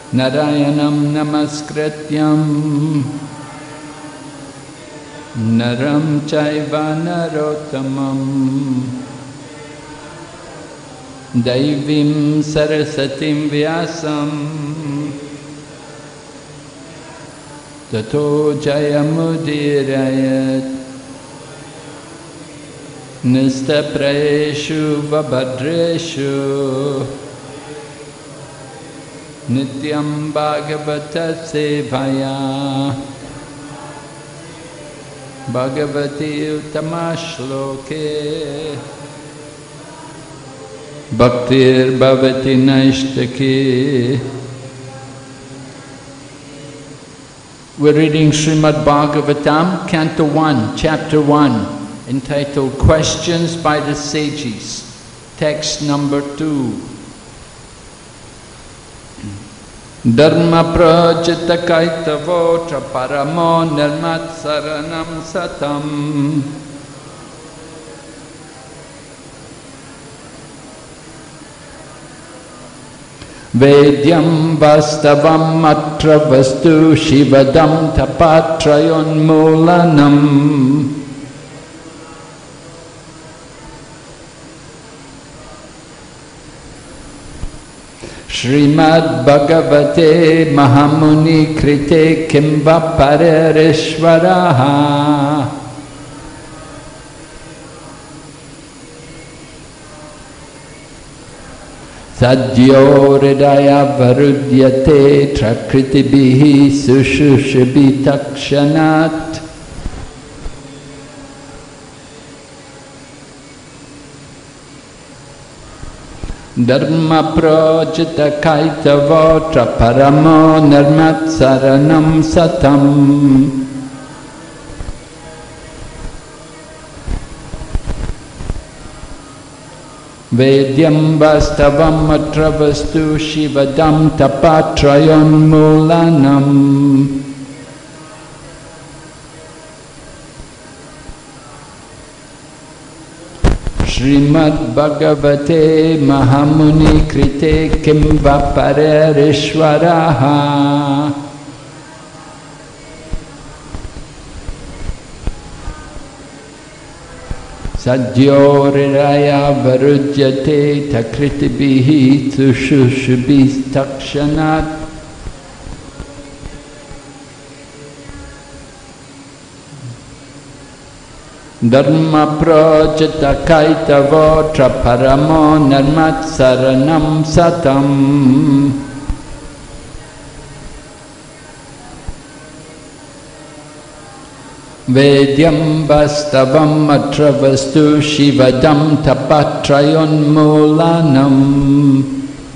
Narayanam namaskrityam naram chaiva narottamam Daivim sarasatim vyasam tato jayamudirayat nistapraeshu vabhadreshu nityam bhagavata sevaya bhagavati utamashloke bhaktir bhavati naishtaki. We're reading Srimad Bhagavatam, Canto 1, Chapter 1, entitled Questions by the Sages, text number 2. Dharma prajita kaitavotra paramo nirmat saranam satam Vedyam vastavam atra vastu shivadam tapatrayon mulanam Srimad Bhagavate Mahamuni Krite Kimva Parereshvaraha Sadyo Hridaya Varudyate Trakritibihi Sushushabhitakshanat Dharma projita kaitavotra paramo nirmat saranam satam Vedyam vastavam atra vastu shivadam tapatrayon mulanam Srimad Bhagavate Mahamuni Krite Kimva Parereshvaraha Sadyo Hridaya Varujyate Takritibihi Tushushabhitakshanat Dharma projita kaitavotra paramo nirmat saranam satam Vedyam vastavam atra vastu shivadam tapatrayon mulanam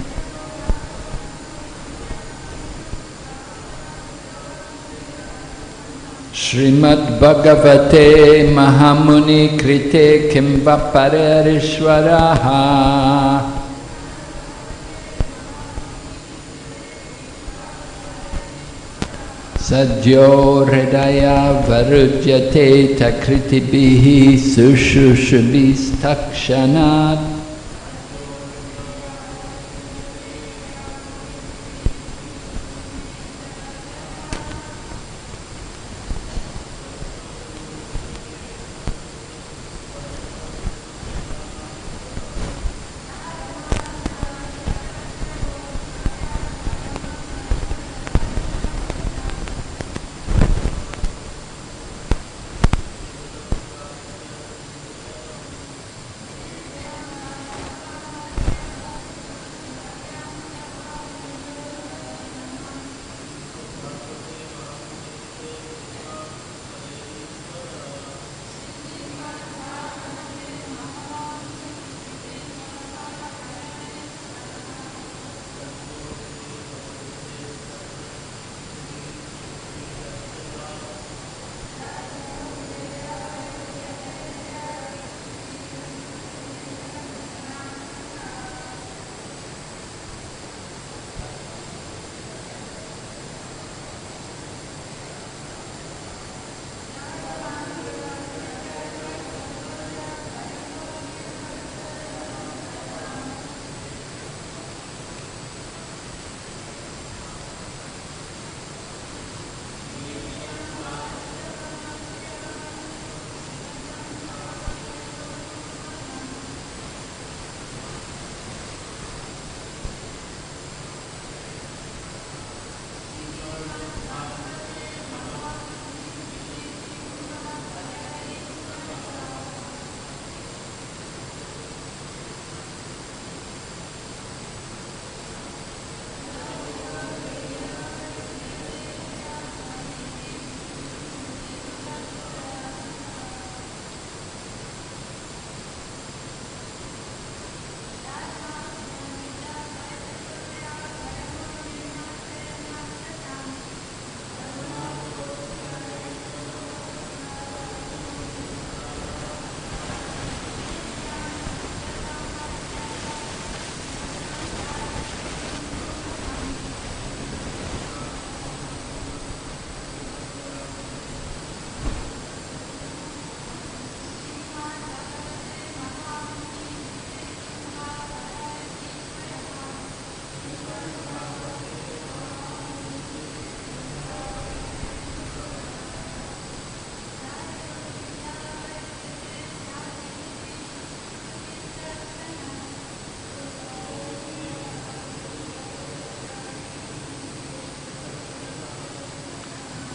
Srimad Bhagavate Mahamuni Krite Kimva Parereshvaraha Sadyo Hridaya Varujyate Takritibihi Sushushabhitakshanat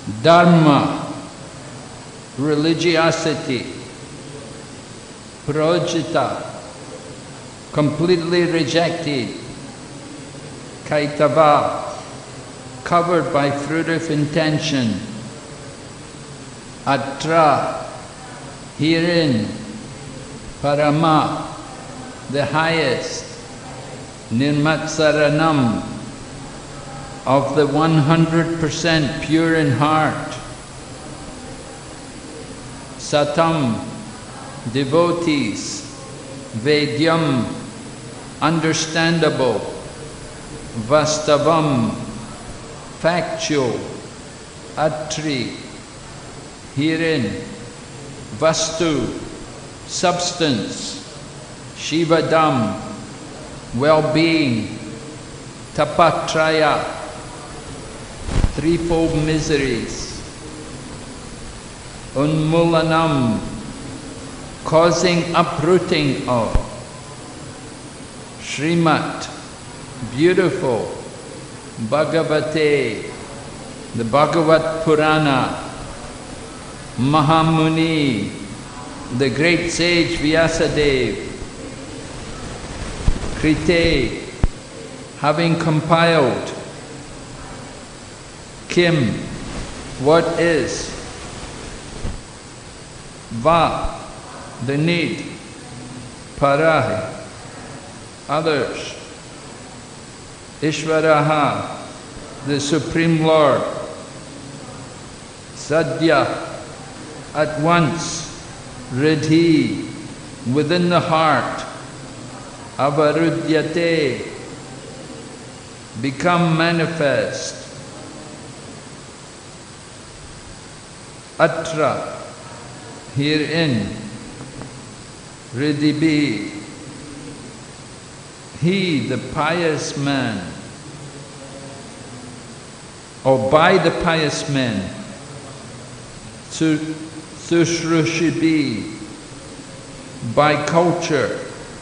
Dharma, religiosity. Projita, completely rejected. Kaitava, covered by fruit of intention. Atra, herein. Parama, the highest. Nirmatsaranam, of the 100% pure in heart. Satam, devotees. Vedyam, understandable. Vastavam, factual. Atri, herein. Vastu, substance. Shivadam, well-being. Tapatraya, threefold miseries. Unmulanam, causing uprooting of. Srimat, beautiful. Bhagavate, the Bhagavat Purana. Mahamuni, the great sage Vyasadeva. Krite, having compiled. Kim, what is. Va, the need. Parahi, others. Ishvaraha, the Supreme Lord. Sadhya, at once. Riddhi, within the heart. Avarudyate, become manifest. Atra, herein. Riddhibi, he, the pious man, or by the pious men. Sushrushibi, by culture.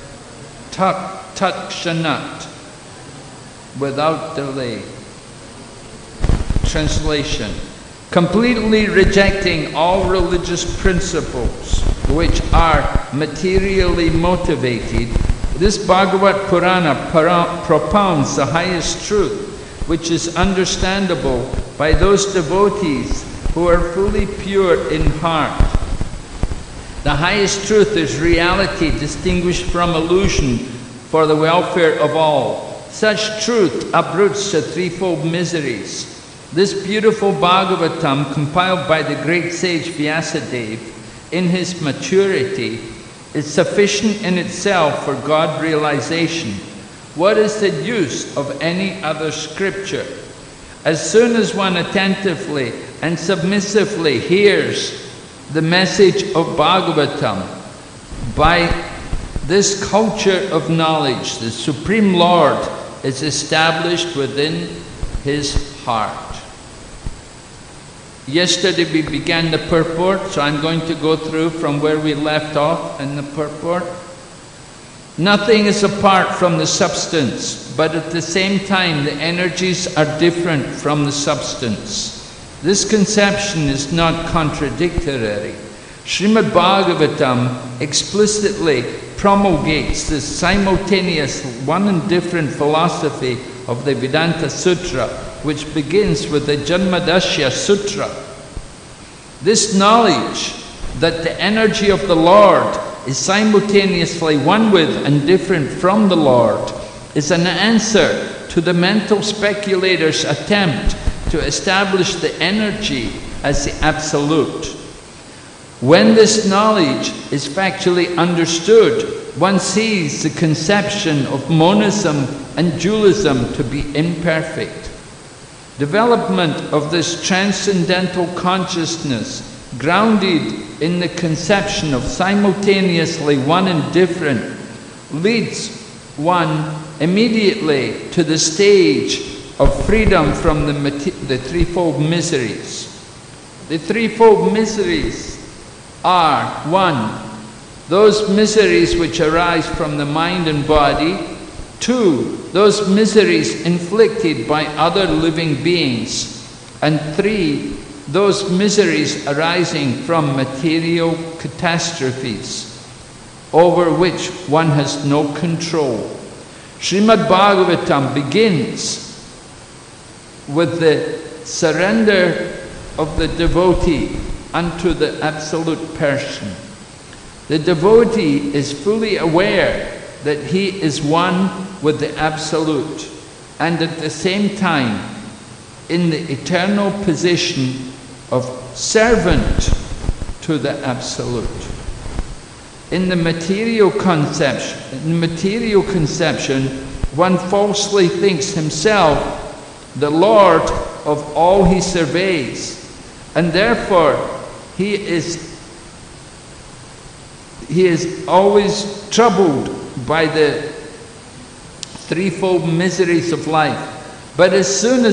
Takshanat, without delay. Translation: completely rejecting all religious principles which are materially motivated, this Bhagavat Purana propounds the highest truth, which is understandable by those devotees who are fully pure in heart. The highest truth is reality distinguished from illusion for the welfare of all. Such truth uproots the threefold miseries. This beautiful Bhagavatam, compiled by the great sage Vyasadeva in his maturity, is sufficient in itself for God realization. What is the use of any other scripture? As soon as one attentively and submissively hears the message of Bhagavatam, by this culture of knowledge, the Supreme Lord is established within his heart. Yesterday we began the purport, so I'm going to go through from where we left off in the purport. Nothing is apart from the substance, but at the same time the energies are different from the substance. This conception is not contradictory. Srimad Bhagavatam explicitly promulgates this simultaneous one and different philosophy of the Vedanta Sutra, which begins with the Janmadasya Sutra. This knowledge that the energy of the Lord is simultaneously one with and different from the Lord is an answer to the mental speculator's attempt to establish the energy as the absolute. When this knowledge is factually understood, one sees the conception of monism and dualism to be imperfect. Development of this transcendental consciousness, grounded in the conception of simultaneously one and different, leads one immediately to the stage of freedom from the threefold miseries. The threefold miseries are: 1, those miseries which arise from the mind and body; 2, those miseries inflicted by other living beings; and 3, those miseries arising from material catastrophes over which one has no control. Srimad Bhagavatam begins with the surrender of the devotee unto the absolute person. The devotee is fully aware that he is one with the absolute, and at the same time in the eternal position of servant to the absolute. In the material conception, one falsely thinks himself the Lord of all he surveys, and therefore he is always troubled by the threefold miseries of life. But as soon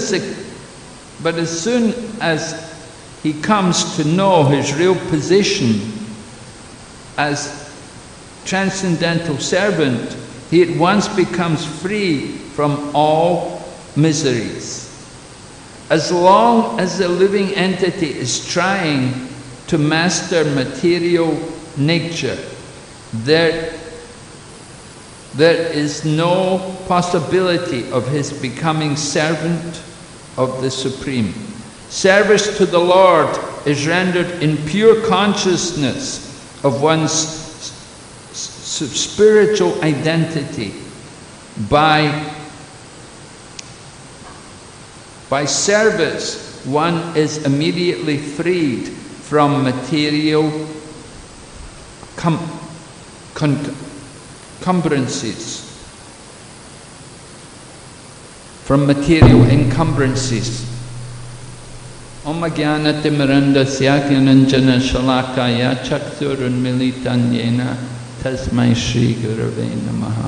as he comes to know his real position as transcendental servant, he at once becomes free from all miseries. As long as the living entity is trying to master material nature, there is no possibility of his becoming servant of the Supreme. Service to the Lord is rendered in pure consciousness of one's spiritual identity. By service, one is immediately freed from material encumbrances. Om Jnana Timirandasya Jnananjana Shalakaya Chakshurunmilitan Yena Tasmai Shri Gurave Namaha.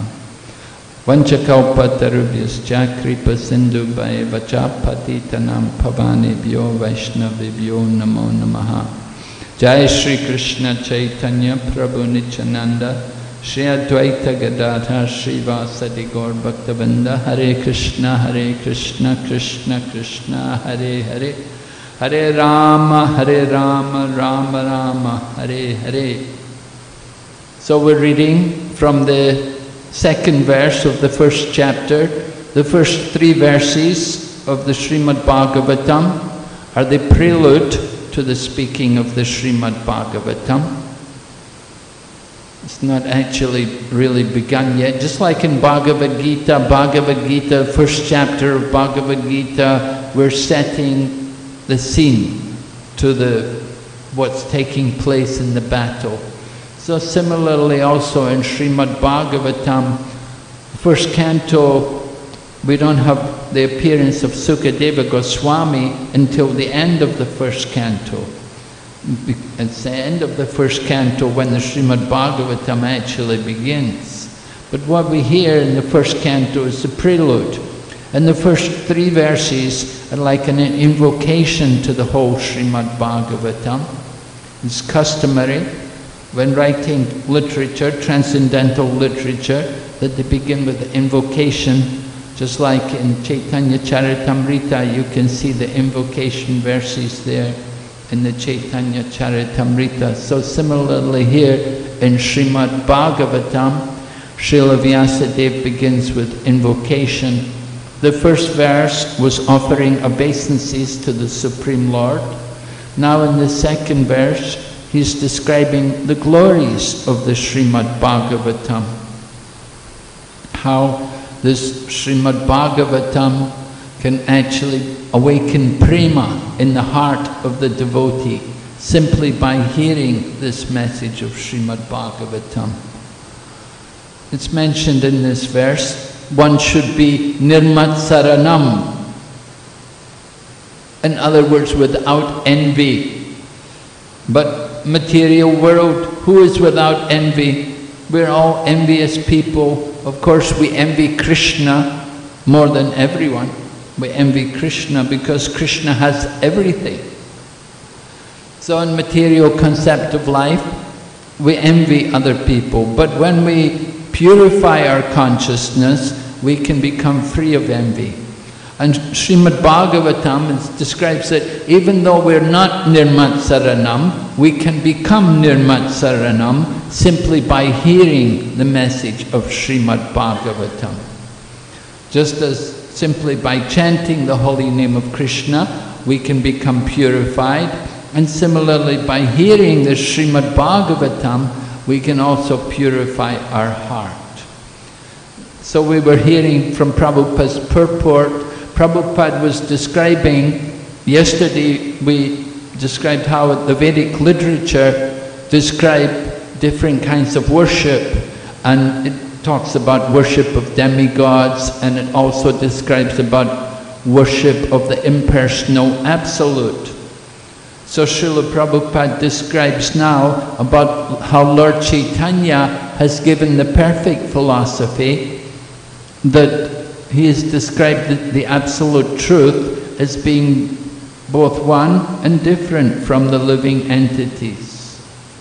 Vanchakalpatarubhyascha kripa sindhubhaya vacha patitanam pavanebhyo vaishnavibhyo namo namaha. Jai Shri Krishna Chaitanya Prabhu Nityananda Shri Advaita Gadadhar Shri Vasadi Gaur Bhaktavinda. Hare Krishna Krishna Krishna Hare Hare, Hare Rama Rama Rama Hare Hare. So we're reading from the second verse of the first chapter. The first 3 verses of the Srimad Bhagavatam are the prelude to the speaking of the Srimad Bhagavatam. It's not actually really begun yet. Just like in Bhagavad Gita, first chapter of Bhagavad Gita, we're setting the scene to what's taking place in the battle. So similarly also in Srimad Bhagavatam, first canto, we don't have the appearance of Sukadeva Goswami until the end of the first canto. It's the end of the first canto when the Srimad Bhagavatam actually begins. But what we hear in the first canto is the prelude. And the first 3 verses are like an invocation to the whole Srimad Bhagavatam. It's customary when writing literature, transcendental literature, that they begin with the invocation. Just like in Chaitanya Charitamrita, you can see the invocation verses there in the Chaitanya Charitamrita. So similarly here in Srimad Bhagavatam, Srila Vyasadeva begins with invocation. The first verse was offering obeisances to the Supreme Lord. Now in the second verse, he's describing the glories of the Srimad Bhagavatam. How this Srimad Bhagavatam can actually awaken prema in the heart of the devotee simply by hearing this message of Srimad Bhagavatam. It's mentioned in this verse, one should be nirmatsaranam. In other words, without envy. But material world, who is without envy? We're all envious people. Of course, we envy Krishna more than everyone. We envy Krishna because Krishna has everything. So in material concept of life, we envy other people. But when we purify our consciousness, we can become free of envy. And Srimad Bhagavatam describes that even though we're not Nirmat Saranam, we can become Nirmat Saranam simply by hearing the message of Srimad Bhagavatam. Just as simply by chanting the holy name of Krishna, we can become purified, and similarly by hearing the Srimad Bhagavatam, we can also purify our heart. So we were hearing from Prabhupada's purport. Prabhupada was describing, yesterday we described how the Vedic literature described different kinds of worship, and it talks about worship of demigods, and it also describes about worship of the impersonal absolute. So Srila Prabhupada describes now about how Lord Chaitanya has given the perfect philosophy, that he has described the absolute truth as being both one and different from the living entities.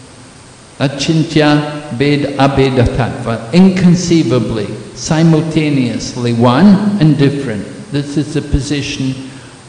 Achintya Ved Abheda Tattva, inconceivably, simultaneously one and different. This is the position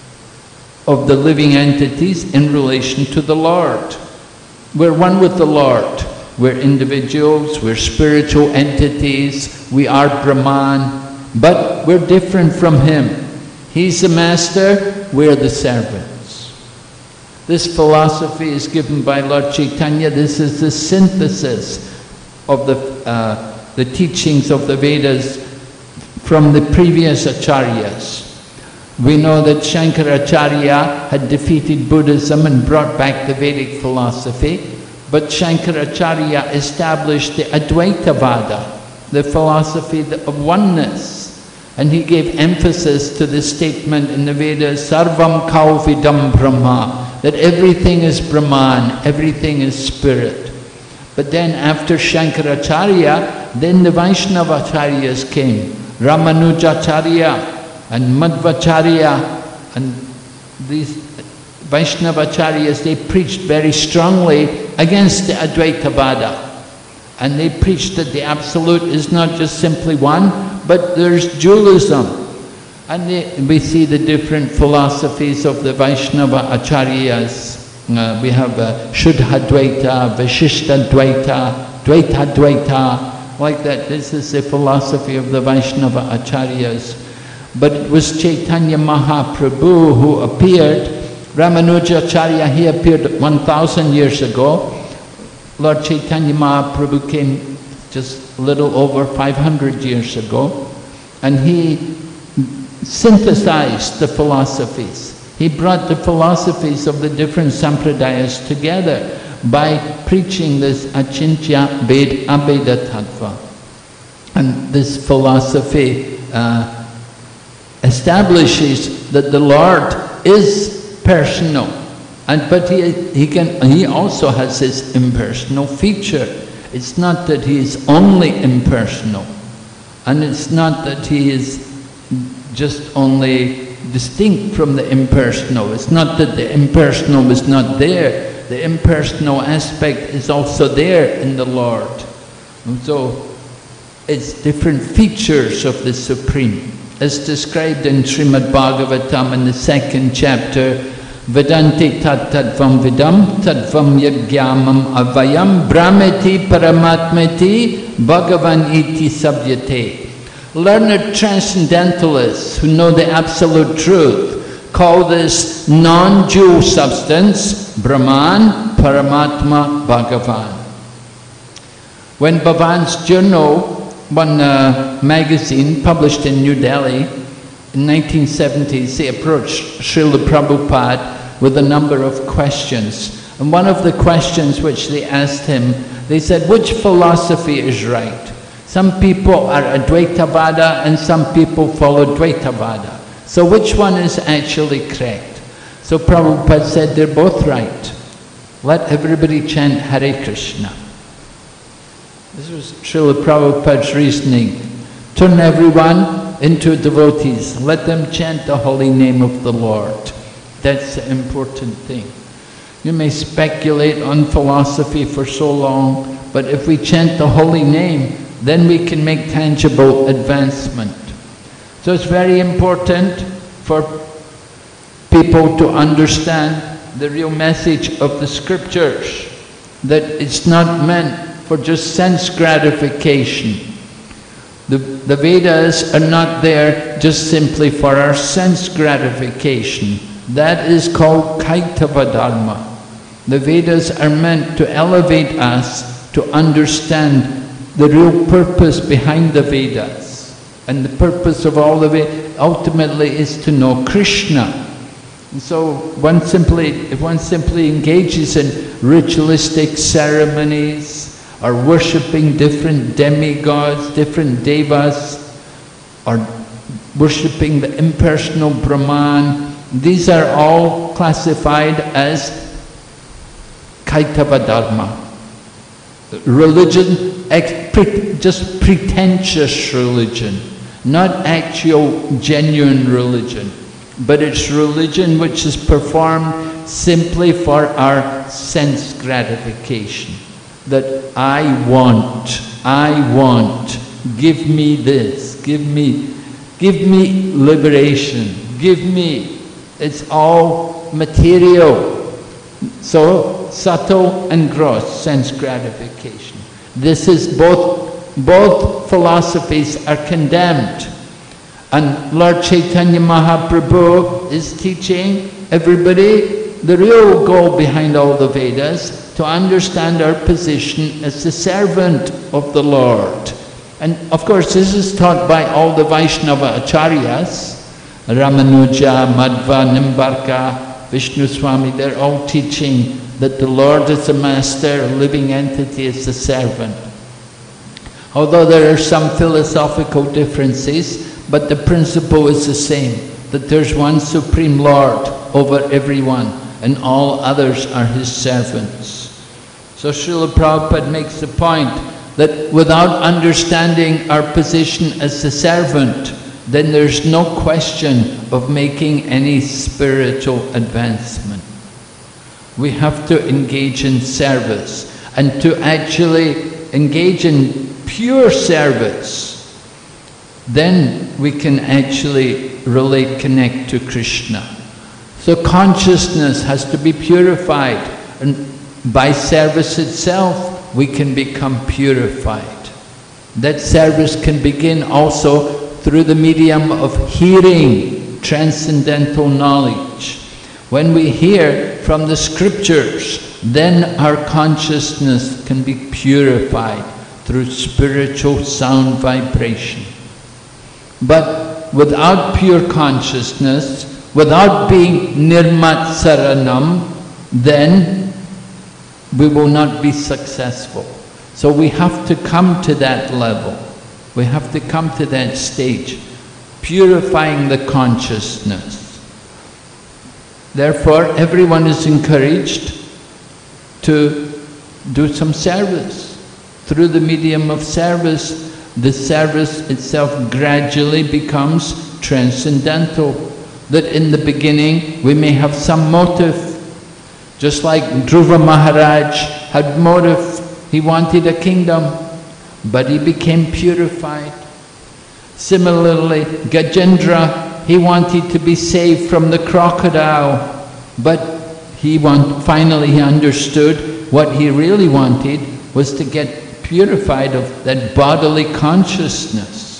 of the living entities in relation to the Lord. We're one with the Lord. We're individuals, we're spiritual entities, we are Brahman, but we're different from Him. He's the master, we're the servants. This philosophy is given by Lord Chaitanya. This is the synthesis of the teachings of the Vedas from the previous acharyas. We know that Shankaracharya had defeated Buddhism and brought back the Vedic philosophy, but Shankaracharya established the Advaitavada, the philosophy of oneness. And he gave emphasis to the statement in the Vedas, Sarvam Kauvidam Brahma, that everything is Brahman, everything is spirit. But then after Shankaracharya, then the Vaishnavacharyas came, Ramanujacharya and Madhvacharya, and these Vaishnavacharyas, they preached very strongly against the Advaitavada. And they preached that the Absolute is not just simply one, but there's dualism. And we see the different philosophies of the Vaishnava Acharyas. We have Shuddhadvaita, Vishishtadvaita, Dvaitadvaita, like that. This is the philosophy of the Vaishnava Acharyas. But it was Chaitanya Mahaprabhu who appeared. Ramanujacharya, he appeared 1,000 years ago. Lord Chaitanya Mahaprabhu came just a little over 500 years ago, and he synthesized the philosophies. He brought the philosophies of the different sampradayas together by preaching this Achintya Ved Abheda Tattva. And this philosophy establishes that the Lord is personal, but he also has his impersonal feature. It's not that he is only impersonal, and it's not that he is just only distinct from the impersonal. It's not that the impersonal is not there. The impersonal aspect is also there in the Lord. And so it's different features of the Supreme. As described in Srimad Bhagavatam in the 2nd chapter, Vedanti tadvam vidam tadvam yagyamam avayam brahmeti paramatmeti bhagavan iti sabhyate. Learned transcendentalists who know the absolute truth call this non-dual substance Brahman, Paramatma, Bhagavan. When Bhavan's Journal, one magazine published in New Delhi, in 1970s, they approached Srila Prabhupada with a number of questions. And one of the questions which they asked him, they said, which philosophy is right? Some people are Advaitavada and some people follow Dvaitavada. So which one is actually correct? So Prabhupada said, they're both right. Let everybody chant Hare Krishna. This was Srila Prabhupada's reasoning. Turn everyone into devotees. Let them chant the holy name of the Lord. That's the important thing. You may speculate on philosophy for so long, but if we chant the holy name, then we can make tangible advancement. So it's very important for people to understand the real message of the scriptures, that it's not meant for just sense gratification. The Vedas are not there just simply for our sense gratification. That is called Kaitava Dharma. The Vedas are meant to elevate us to understand the real purpose behind the Vedas. And the purpose of all the Vedas ultimately is to know Krishna. And so if one simply engages in ritualistic ceremonies, or worshipping different demigods, different devas, or worshipping the impersonal Brahman, these are all classified as Kaitava Dharma. Religion, just pretentious religion, not actual genuine religion, but it's religion which is performed simply for our sense gratification. That I want, give me this, give me liberation, it's all material. So, subtle and gross sense gratification. This is both philosophies are condemned. And Lord Chaitanya Mahaprabhu is teaching everybody the real goal behind all the Vedas, to understand our position as the servant of the Lord. And of course this is taught by all the Vaishnava Acharyas, Ramanuja, Madhva, Nimbarka, Vishnu Swami, they're all teaching that the Lord is the master, a living entity is the servant. Although there are some philosophical differences, but the principle is the same, that there's one Supreme Lord over everyone, and all others are His servants. So Srila Prabhupada makes the point that without understanding our position as the servant, then there's no question of making any spiritual advancement. We have to engage in service, and to actually engage in pure service, then we can actually really connect to Krishna. So consciousness has to be purified, and by service itself we can become purified. That service can begin also through the medium of hearing transcendental knowledge. When we hear from the scriptures, then our consciousness can be purified through spiritual sound vibration. But without pure consciousness, without being nirmat saranam, then we will not be successful. So we have to come to that level. We have to come to that stage, purifying the consciousness. Therefore, everyone is encouraged to do some service. Through the medium of service, the service itself gradually becomes transcendental. That in the beginning we may have some motive. Just like Dhruva Maharaj had motive, he wanted a kingdom, but he became purified. Similarly, Gajendra, he wanted to be saved from the crocodile, but finally he understood what he really wanted was to get purified of that bodily consciousness.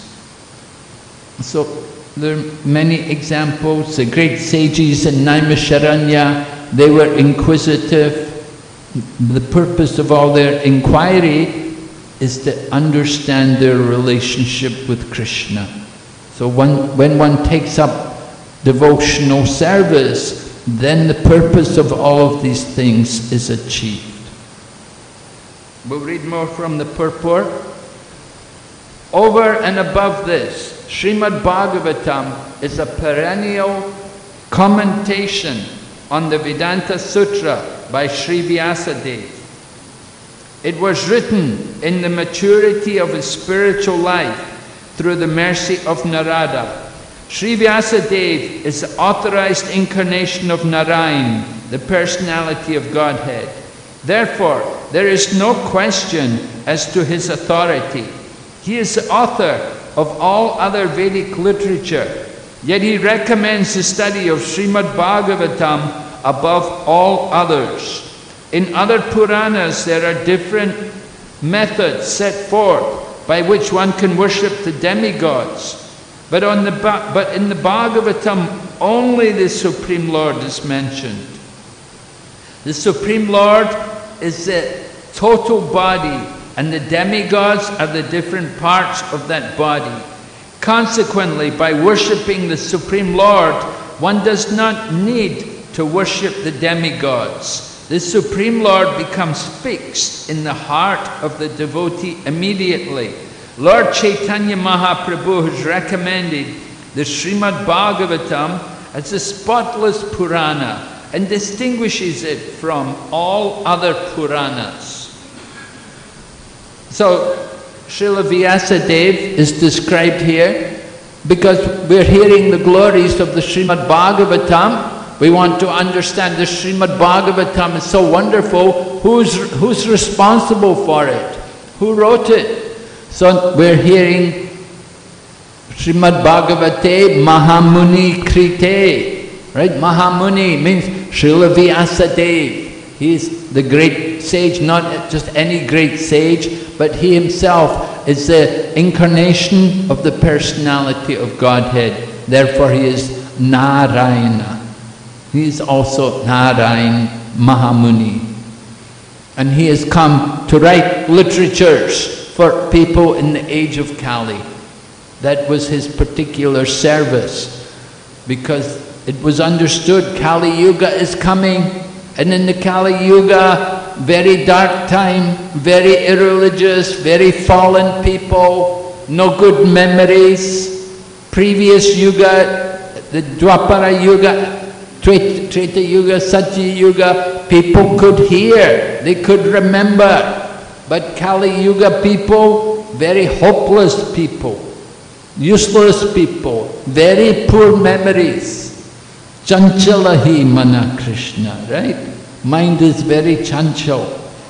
So there are many examples. The great sages in Naimisharanya, they were inquisitive. The purpose of all their inquiry is to understand their relationship with Krishna. So when one takes up devotional service, then the purpose of all of these things is achieved. We'll read more from the purport. Over and above this, Srimad Bhagavatam is a perennial commentation on the Vedanta Sutra by Sri Vyasadeva. It was written in the maturity of his spiritual life through the mercy of Narada. Sri Vyasadeva is the authorized incarnation of Narayan, the personality of Godhead. Therefore, there is no question as to his authority. He is the author of all other Vedic literature. Yet he recommends the study of Srimad Bhagavatam above all others. In other Puranas, there are different methods set forth by which one can worship the demigods. But in the Bhagavatam, only the Supreme Lord is mentioned. The Supreme Lord is the total body, and the demigods are the different parts of that body. Consequently, by worshipping the Supreme Lord, one does not need to worship the demigods. The Supreme Lord becomes fixed in the heart of the devotee immediately. Lord Chaitanya Mahaprabhu has recommended the Srimad Bhagavatam as a spotless Purana and distinguishes it from all other Puranas. So, Srila Vyasadeva is described here because we're hearing the glories of the Srimad Bhagavatam. We want to understand the Srimad Bhagavatam is so wonderful. Who's responsible for it? Who wrote it? So we're hearing Srimad Bhagavate Mahamuni Krite. Right? Mahamuni means Srila Vyasadeva. He is the great sage, not just any great sage, but he himself is the incarnation of the personality of Godhead. Therefore he is Narayana. He is also Narayan Mahamuni. And he has come to write literatures for people in the age of Kali. That was his particular service, because it was understood Kali Yuga is coming. And in the Kali Yuga, very dark time, very irreligious, very fallen people, no good memories. Previous Yuga, the Dwapara Yuga, Treta Yuga, Satya Yuga, people could hear, they could remember. But Kali Yuga people, very hopeless people, useless people, very poor memories. Chanchalahi mana Krishna, right? Mind is very chanchal.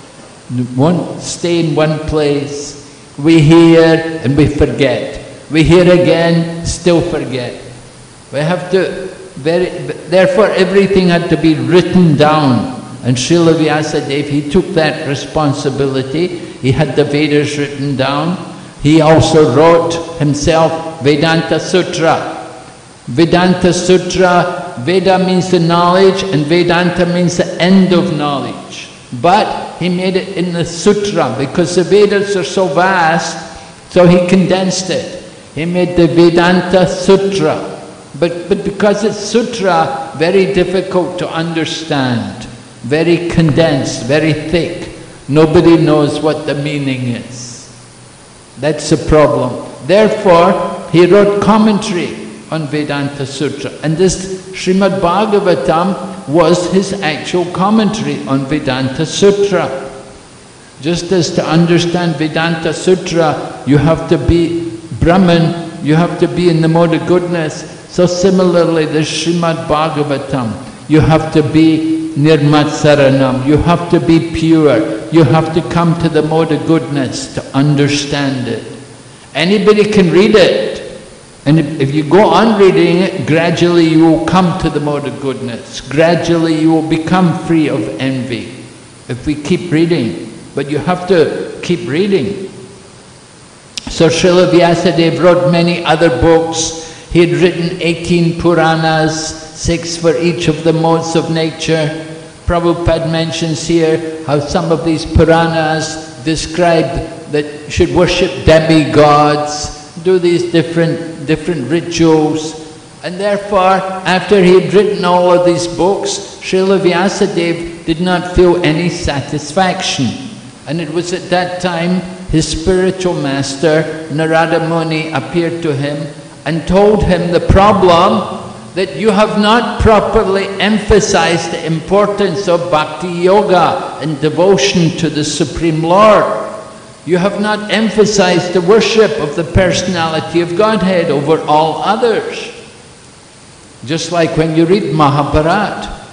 Won't stay in one place. We hear and we forget. We hear again, still forget. We have to, therefore everything had to be written down. And Srila Vyasadeva, he took that responsibility. He had the Vedas written down. He also wrote himself Vedanta Sutra. Vedanta Sutra, Veda means the knowledge and Vedanta means the end of knowledge. But he made it in the Sutra because the Vedas are so vast, so he condensed it. He made the Vedanta Sutra. But because it's Sutra, very difficult to understand, very condensed, very thick. Nobody knows what the meaning is. That's the problem. Therefore, he wrote commentary on Vedanta Sutra. And this Srimad Bhagavatam was his actual commentary on Vedanta Sutra. Just as to understand Vedanta Sutra, you have to be Brahman, you have to be in the mode of goodness. So similarly, the Srimad Bhagavatam, you have to be Nirmatsaranam, you have to be pure, you have to come to the mode of goodness to understand it. Anybody can read it. And if you go on reading it, gradually you will come to the mode of goodness. Gradually you will become free of envy. If we keep reading. But you have to keep reading. So Srila Vyasadeva wrote many other books. He had written 18 Puranas, 6 for each of the modes of nature. Prabhupada mentions here how some of these Puranas describe that you should worship demigods, do these different rituals. And therefore, after he had written all of these books, Srila Vyasadeva did not feel any satisfaction. And it was at that time his spiritual master, Narada Muni, appeared to him and told him the problem that you have not properly emphasized the importance of bhakti yoga and devotion to the Supreme Lord. You have not emphasized the worship of the personality of Godhead over all others. Just like when you read Mahabharata,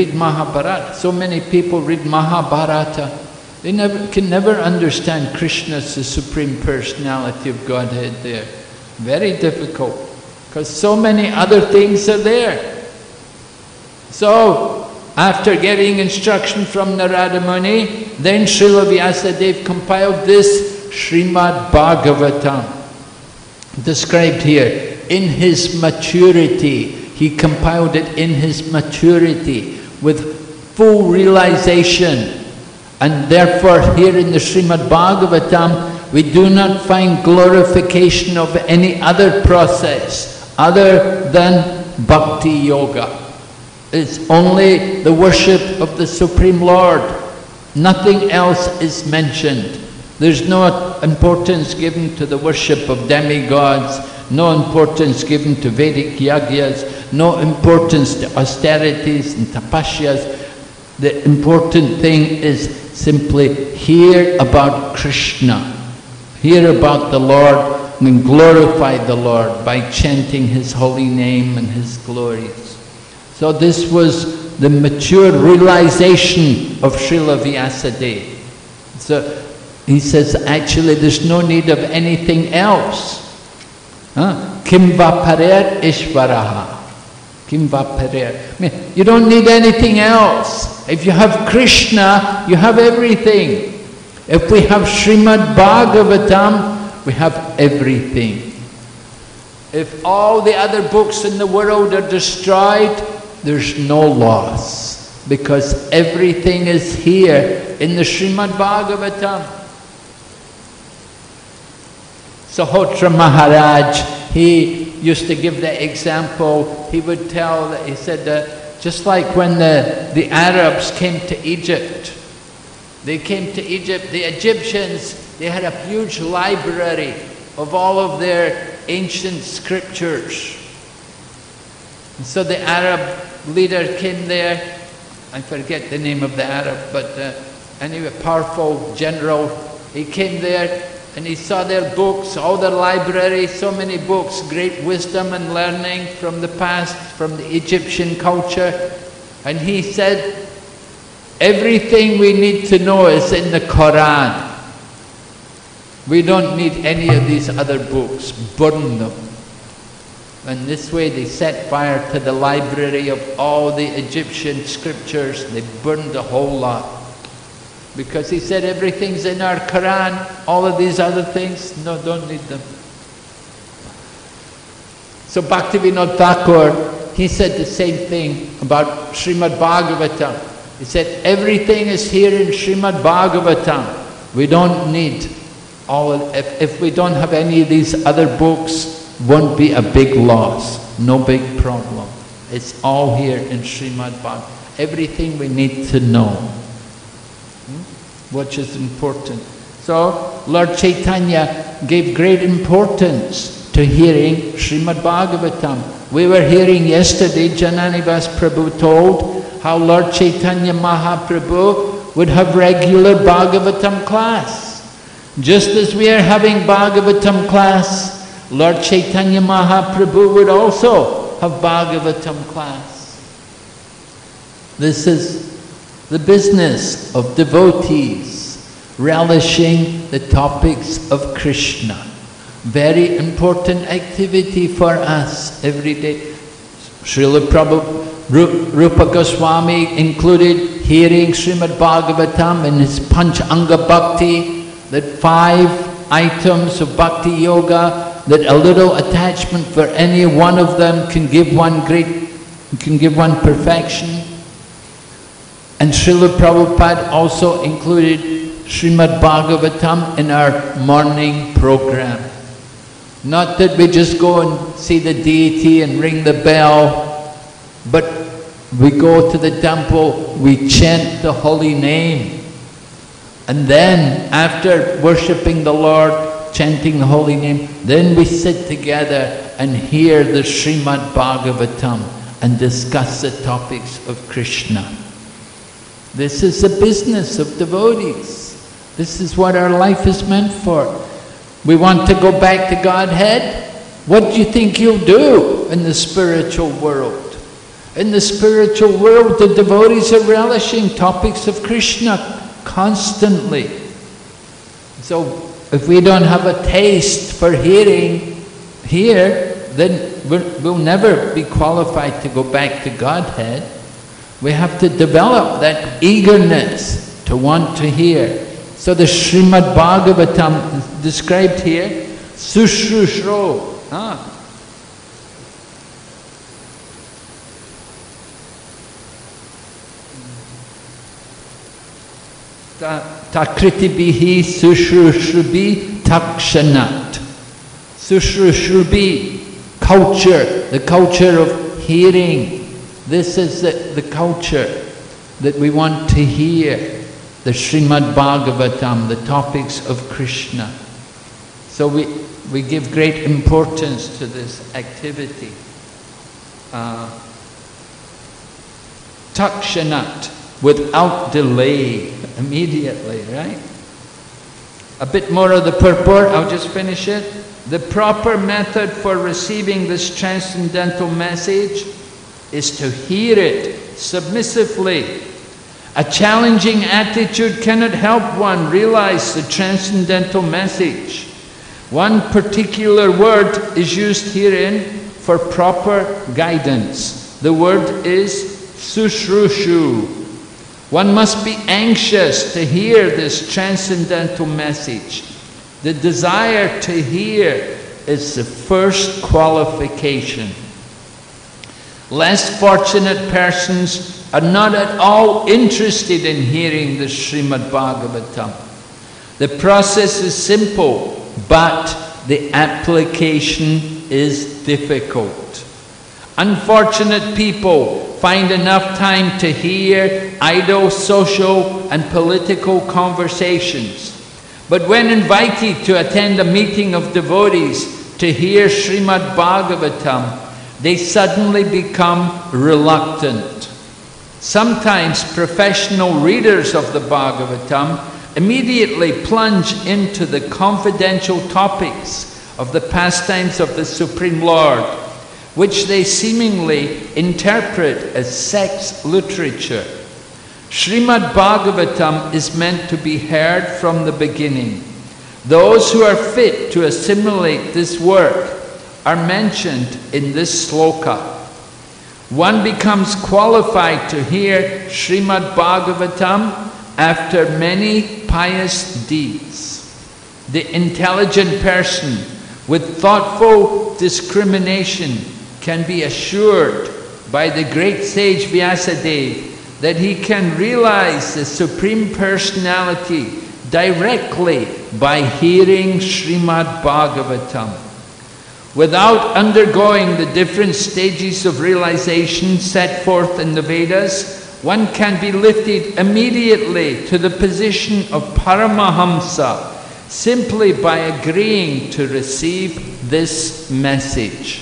so many people read Mahabharata, they can never understand Krishna as the Supreme Personality of Godhead there. Very difficult, because so many other things are there. So, after getting instruction from Narada Muni, then Srila Vyasadeva compiled this Srimad Bhagavatam, described here. In his maturity, he compiled it in his maturity, with full realization. And therefore, here in the Srimad Bhagavatam, we do not find glorification of any other process other than Bhakti Yoga. It's only the worship of the Supreme Lord. Nothing else is mentioned. There's no importance given to the worship of demigods, no importance given to Vedic yagyas, no importance to austerities and tapasyas. The important thing is simply hear about Krishna, hear about the Lord, and glorify the Lord by chanting His holy name and His glories. So this was the mature realization of Srila Vyasadeva. So he says, actually there's no need of anything else. Kim va parer ishvaraha. Kim va parer. I mean, you don't need anything else. If you have Krishna, you have everything. If we have Srimad Bhagavatam, we have everything. If all the other books in the world are destroyed, there's no loss, because everything is here in the Srimad Bhagavatam. Sahotra Maharaj, he used to give the example, he would tell, that he said that just like when the Arabs came to Egypt, they came to Egypt, the Egyptians, they had a huge library of all of their ancient scriptures. And so the Arab leader came there, I forget the name of the Arab, but anyway, powerful general, he came there and he saw their books, all their library, so many books, great wisdom and learning from the past, from the Egyptian culture. And he said, everything we need to know is in the Quran. We don't need any of these other books, burn them. And this way they set fire to the library of all the Egyptian scriptures. They burned the whole lot. Because he said everything's in our Quran, all of these other things, no, don't need them. So Bhaktivinoda Thakur, he said the same thing about Srimad Bhagavatam. He said everything is here in Srimad Bhagavatam. We don't need all of, if we don't have any of these other books, won't be a big loss, no big problem. It's all here in Srimad Bhagavatam. Everything we need to know, which is important. So Lord Chaitanya gave great importance to hearing Srimad Bhagavatam. We were hearing yesterday, Jananivas Prabhu told how Lord Chaitanya Mahaprabhu would have regular Bhagavatam class. Just as we are having Bhagavatam class, Lord Chaitanya Mahaprabhu would also have Bhagavatam class. This is the business of devotees, relishing the topics of Krishna. Very important activity for us every day. Srila Rupa Goswami included hearing Srimad Bhagavatam in his Panch Anga Bhakti, that 5 items of Bhakti Yoga, that a little attachment for any one of them can give one perfection. And Srila Prabhupada also included Srimad Bhagavatam in our morning program. Not that we just go and see the deity and ring the bell, but we go to the temple, we chant the holy name. And then, after worshipping the Lord, chanting the holy name, then we sit together and hear the Srimad Bhagavatam and discuss the topics of Krishna. This is the business of devotees. This is what our life is meant for. We want to go back to Godhead. What do you think you'll do in the spiritual world? In the spiritual world, the devotees are relishing topics of Krishna constantly. So if we don't have a taste for hearing here, then we'll never be qualified to go back to Godhead. We have to develop that eagerness to want to hear. So the Srimad Bhagavatam is described here, Sushrushro. Takritibihi Sushrushrubi Takshanat. Sushrushrubi, culture, the culture of hearing. This is the culture that we want to hear. The Srimad Bhagavatam, the topics of Krishna. So we give great importance to this activity. Takshanat, without delay, immediately, right? A bit more of the purport, I'll just finish it. The proper method for receiving this transcendental message is to hear it submissively. A challenging attitude cannot help one realize the transcendental message. One particular word is used herein for proper guidance. The word is sushrushu. One must be anxious to hear this transcendental message. The desire to hear is the first qualification. Less fortunate persons are not at all interested in hearing the Srimad Bhagavatam. The process is simple, but the application is difficult. Unfortunate people find enough time to hear idle social and political conversations. But when invited to attend a meeting of devotees to hear Srimad Bhagavatam, they suddenly become reluctant. Sometimes professional readers of the Bhagavatam immediately plunge into the confidential topics of the pastimes of the Supreme Lord, which they seemingly interpret as sex literature. Srimad Bhagavatam is meant to be heard from the beginning. Those who are fit to assimilate this work are mentioned in this sloka. One becomes qualified to hear Srimad Bhagavatam after many pious deeds. The intelligent person with thoughtful discrimination can be assured by the great sage Vyasadeva that he can realize the Supreme Personality directly by hearing Srimad Bhagavatam. Without undergoing the different stages of realization set forth in the Vedas, one can be lifted immediately to the position of Paramahamsa simply by agreeing to receive this message.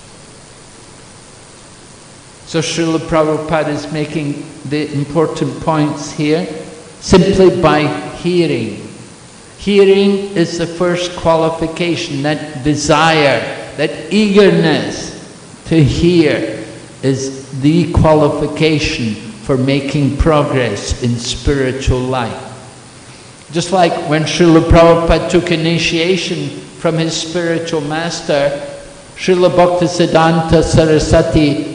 So Srila Prabhupada is making the important points here simply by hearing. Hearing is the first qualification. That desire, that eagerness to hear is the qualification for making progress in spiritual life. Just like when Srila Prabhupada took initiation from his spiritual master, Srila Bhaktisiddhanta Saraswati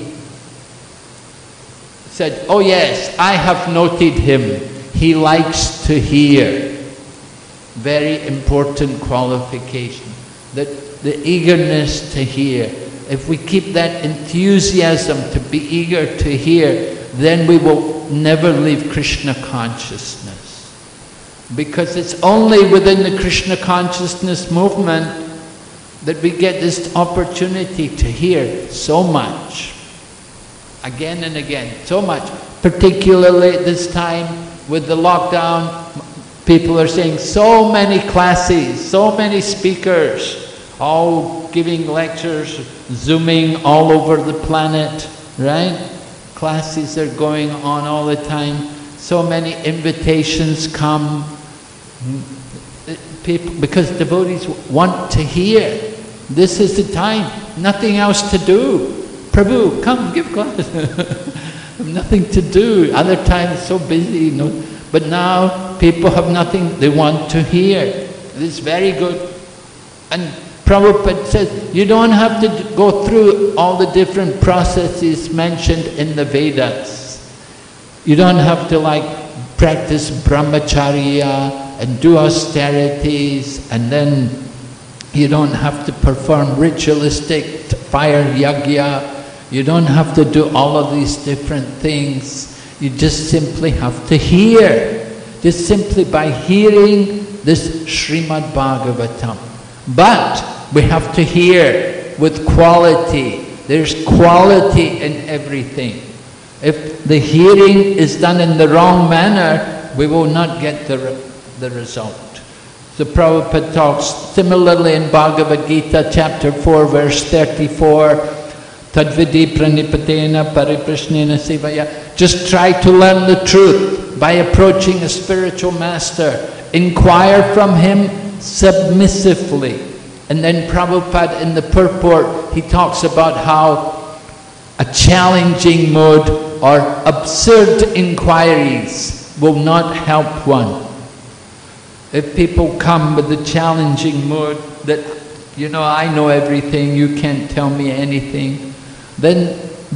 said, "Oh yes, I have noted him. He likes to hear." Very important qualification. That the eagerness to hear. If we keep that enthusiasm to be eager to hear, then we will never leave Krishna consciousness. Because it's only within the Krishna consciousness movement that we get this opportunity to hear so much. Again and again, so much. Particularly at this time with the lockdown, people are saying so many classes, so many speakers, all giving lectures, zooming all over the planet, right? Classes are going on all the time. So many invitations come. People, because devotees want to hear. This is the time, nothing else to do. Prabhu, come, give class. Nothing to do. Other times so busy, you know. But now people have nothing, they want to hear. It's very good. And Prabhupada says, you don't have to go through all the different processes mentioned in the Vedas. You don't have to practice brahmacharya and do austerities, and then you don't have to perform ritualistic fire yajna. You don't have to do all of these different things. You just simply have to hear. Just simply by hearing this Srimad Bhagavatam. But we have to hear with quality. There's quality in everything. If the hearing is done in the wrong manner, we will not get the result. So Prabhupada talks similarly in Bhagavad Gita chapter 4 verse 34, Tadvidi pranipatena pariprashnena sevaya. Just try to learn the truth by approaching a spiritual master. Inquire from him submissively. And then Prabhupada in the purport, he talks about how a challenging mood or absurd inquiries will not help one. If people come with the challenging mood that, I know everything, you can't tell me anything, then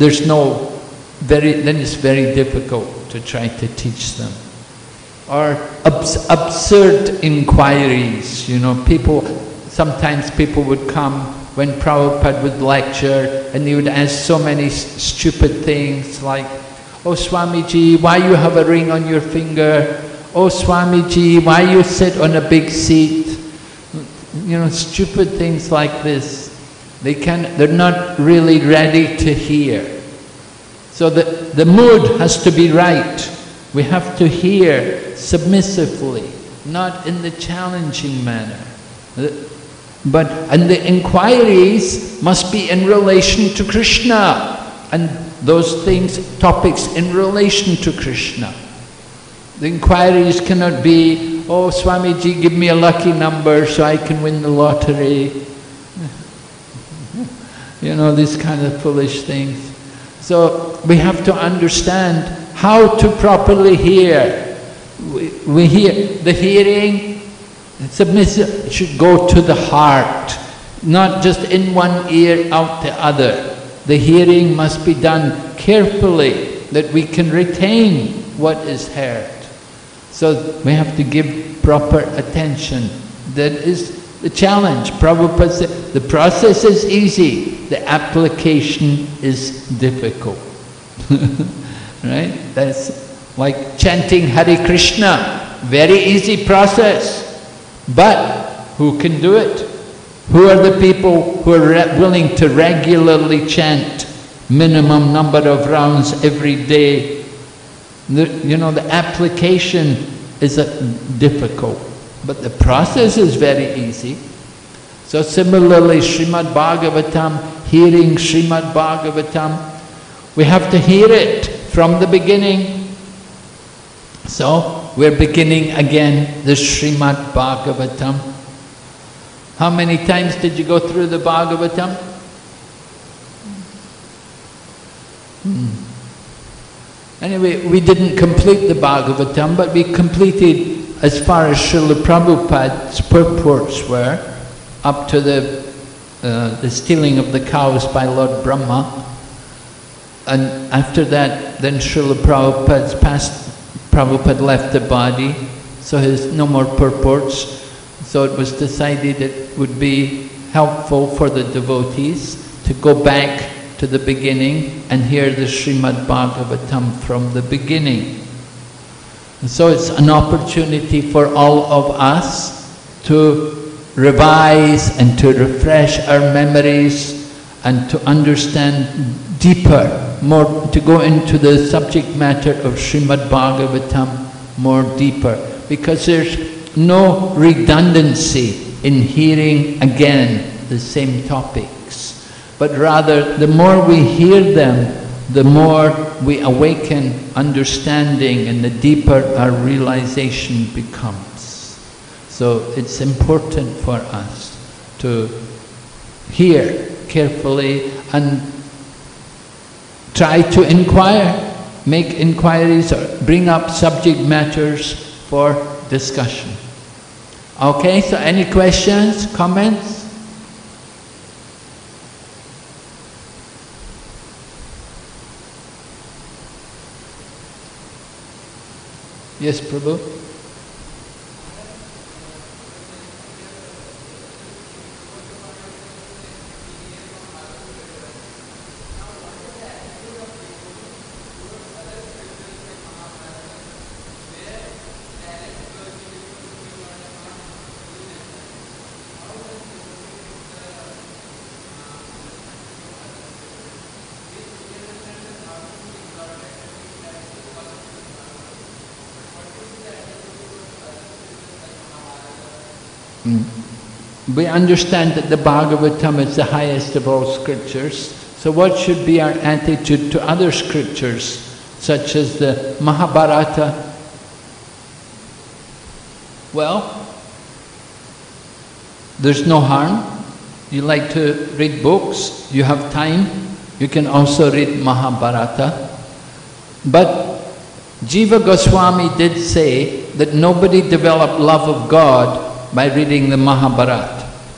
then it's very difficult to try to teach them. Or absurd inquiries, sometimes people would come when Prabhupada would lecture and he would ask so many stupid things like, oh Swamiji, why you have a ring on your finger? Oh Swamiji, why you sit on a big seat? Stupid things like this. They're not really ready to hear. So the mood has to be right. We have to hear submissively, not in the challenging manner. And the inquiries must be in relation to Krishna, and those topics in relation to Krishna. The inquiries cannot be, oh Swamiji, give me a lucky number so I can win the lottery. These kind of foolish things. So we have to understand how to properly hear. We hear, the hearing, submissive, should go to the heart, not just in one ear, out the other. The hearing must be done carefully, that we can retain what is heard. So we have to give proper attention. That is the challenge. Prabhupada said, the process is easy, the application is difficult. Right? That's like chanting Hare Krishna, very easy process. But who can do it? Who are the people who are willing to regularly chant minimum number of rounds every day? The application is difficult, but the process is very easy. So similarly, Srimad Bhagavatam, hearing Srimad Bhagavatam, we have to hear it from the beginning. So we're beginning again the Srimad Bhagavatam. How many times did you go through the Bhagavatam? Anyway, we didn't complete the Bhagavatam, but we completed as far as Srila Prabhupada's purports were, up to the stealing of the cows by Lord Brahma. And after that, then Srila Prabhupada left the body, so there's no more purports. So it was decided it would be helpful for the devotees to go back to the beginning and hear the Srimad Bhagavatam from the beginning. And so it's an opportunity for all of us to revise and to refresh our memories and to understand deeper, more, to go into the subject matter of Srimad Bhagavatam more deeper, because there's no redundancy in hearing again the same topics, but rather the more we hear them, the more we awaken understanding and the deeper our realization becomes. So it's important for us to hear carefully and try to inquire, make inquiries or bring up subject matters for discussion. Okay, so any questions, comments? Yes, Prabhu? We understand that the Bhagavatam is the highest of all scriptures. So what should be our attitude to other scriptures, such as the Mahabharata? Well, there's no harm. You like to read books, you have time, you can also read Mahabharata. But Jiva Goswami did say that nobody developed love of God by reading the Mahabharata.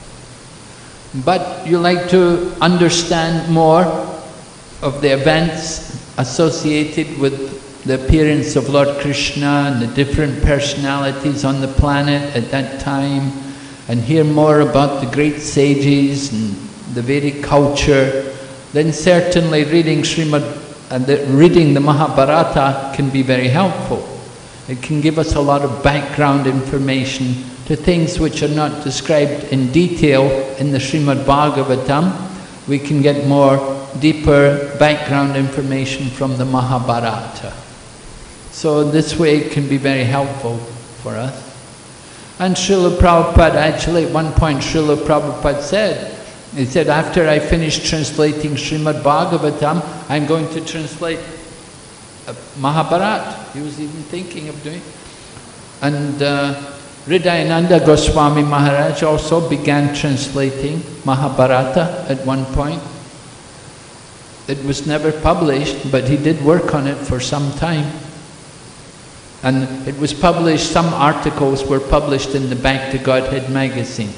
But you like to understand more of the events associated with the appearance of Lord Krishna and the different personalities on the planet at that time, and hear more about the great sages and the Vedic culture, then certainly reading reading the Mahabharata can be very helpful. It can give us a lot of background information to things which are not described in detail in the Srimad Bhagavatam. We can get more deeper background information from the Mahabharata. So this way it can be very helpful for us. And Srila Prabhupada, actually at one point Srila Prabhupada said, he said, after I finish translating Srimad Bhagavatam, I'm going to translate Mahabharata. He was even thinking of doing it. And Hridayananda Goswami Maharaj also began translating Mahabharata at one point. It was never published, but he did work on it for some time. And it was published, some articles were published in the Back to Godhead magazine.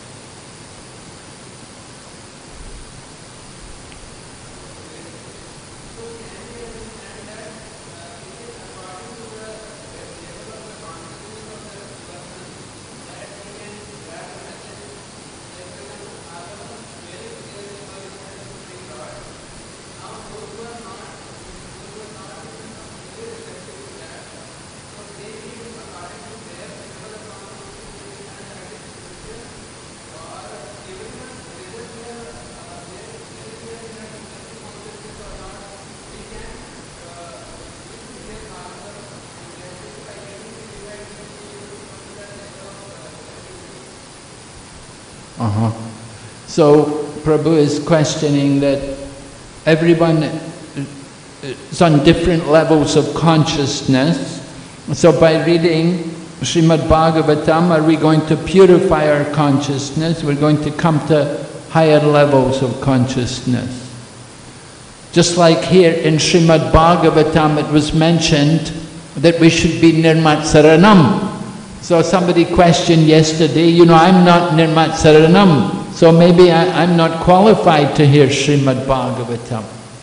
So Prabhu is questioning that everyone is on different levels of consciousness. So by reading Srimad Bhagavatam, are we going to purify our consciousness? We're going to come to higher levels of consciousness. Just like here in Srimad Bhagavatam it was mentioned that we should be Nirmat Saranam. So somebody questioned yesterday, I'm not Nirmat Saranam, so maybe I'm not qualified to hear Srimad Bhagavatam.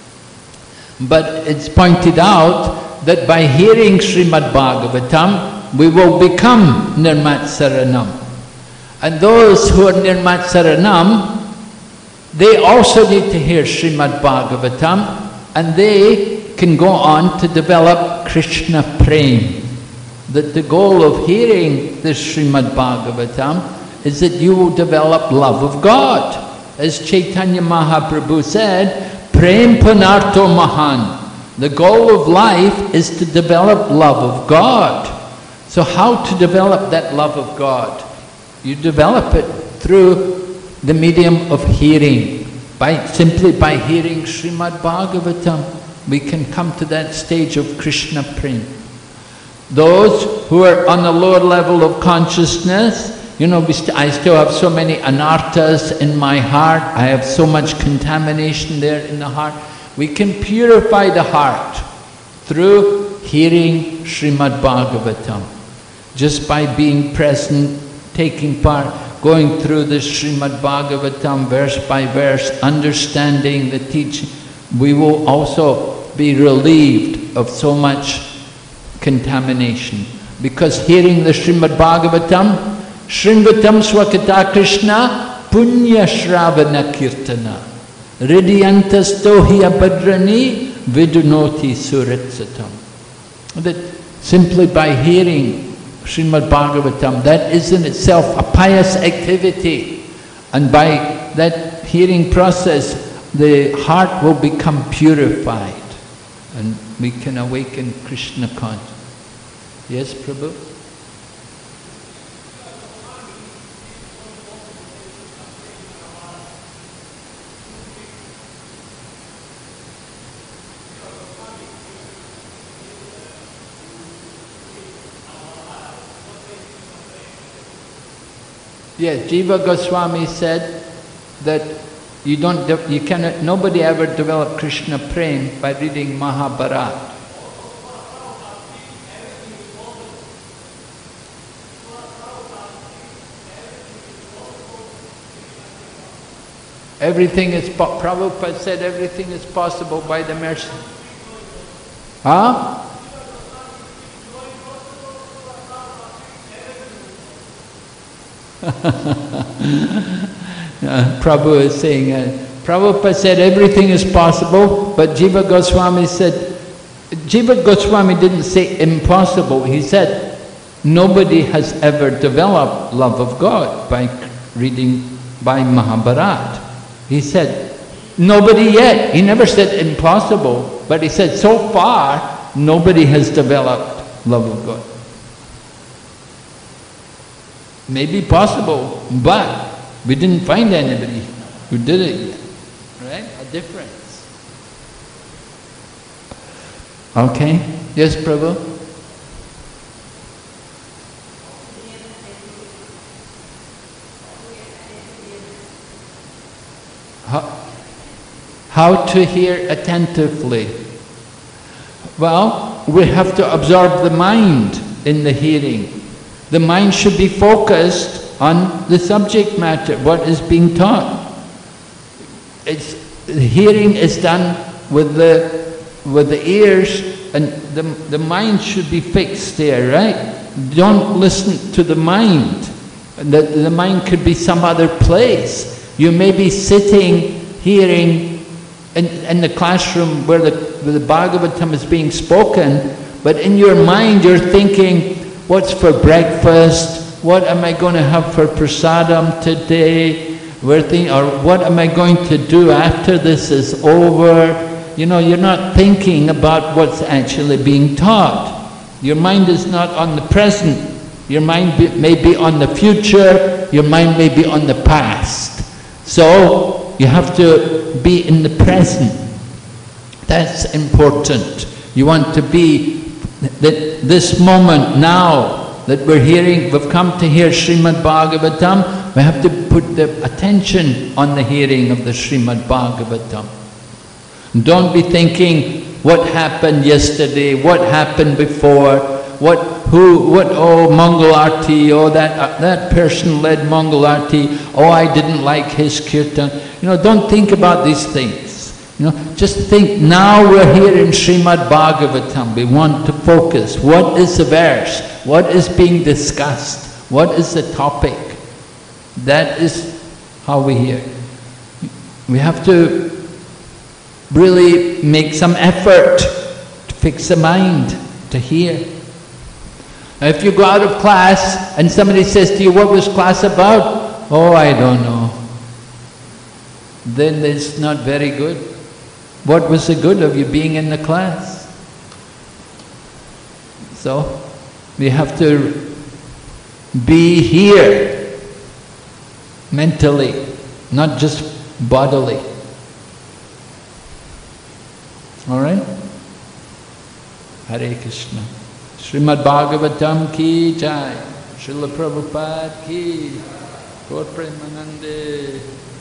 But it's pointed out that by hearing Srimad Bhagavatam, we will become Nirmat Saranam. And those who are Nirmat Saranam, they also need to hear Srimad Bhagavatam, and they can go on to develop Krishna Prem. That the goal of hearing this Srimad Bhagavatam is that you will develop love of God. As Chaitanya Mahaprabhu said, Prem Panarto Mahan. The goal of life is to develop love of God. So how to develop that love of God? You develop it through the medium of hearing. Simply by hearing Srimad Bhagavatam, we can come to that stage of Krishna Prem. Those who are on a lower level of consciousness, I still have so many anarthas in my heart, I have so much contamination there in the heart. We can purify the heart through hearing Srimad Bhagavatam. Just by being present, taking part, going through the Srimad Bhagavatam verse by verse, understanding the teaching, we will also be relieved of so much contamination. Because hearing the Srimad Bhagavatam, Srimvatam Swakata Krishna, Punya Shravana Kirtana, Ridyantas Tohiya Bhadrani, Vidunoti Suritsatam. That simply by hearing Srimad Bhagavatam, that is in itself a pious activity. And by that hearing process, the heart will become purified. And we can awaken Krishna consciousness. Yes, Prabhu? Yes, Jiva Goswami said that nobody ever developed Krishna Prem by reading Mahabharata. Prabhupada said everything is possible by the mercy. Huh? Prabhu is saying, Prabhupada said everything is possible, but Jiva Goswami said, Jiva Goswami didn't say impossible, he said nobody has ever developed love of God by reading by Mahabharata. He said, nobody yet. He never said impossible, but he said so far nobody has developed love of God. Maybe possible, but we didn't find anybody who did it yet. Right? A difference. Okay? Yes, Prabhu? How to hear attentively? Well, we have to absorb the mind in the hearing. The mind should be focused on the subject matter, what is being taught. The hearing is done with the ears, and the mind should be fixed there, right? Don't listen to the mind. The mind could be some other place. You may be sitting, hearing in the classroom where the Bhagavatam is being spoken, but in your mind you're thinking, what's for breakfast? What am I going to have for prasadam today? Or what am I going to do after this is over? You know, you're not thinking about what's actually being taught. Your mind is not on the present. Your mind may be on the future. Your mind may be on the past. So, you have to be in the present. That's important. You want to be this moment now that we're hearing, we've come to hear Srimad Bhagavatam, we have to put the attention on the hearing of the Srimad Bhagavatam. Don't be thinking, what happened yesterday, what happened before, Mangal Arti, that person led Mangal Arti, I didn't like his kirtan. You know, don't think about these things. You know, just think, now we're here in Srimad Bhagavatam, we want to focus. What is the verse? What is being discussed? What is the topic? That is how we hear. We have to really make some effort to fix the mind, to hear. Now, if you go out of class and somebody says to you, what was class about? Oh, I don't know. Then it's not very good. What was the good of you being in the class? So, we have to be here mentally, not just bodily. All right? Hare Krishna. Srimad Bhagavatam ki jai. Srila Prabhupada ki. Gaur Premanande.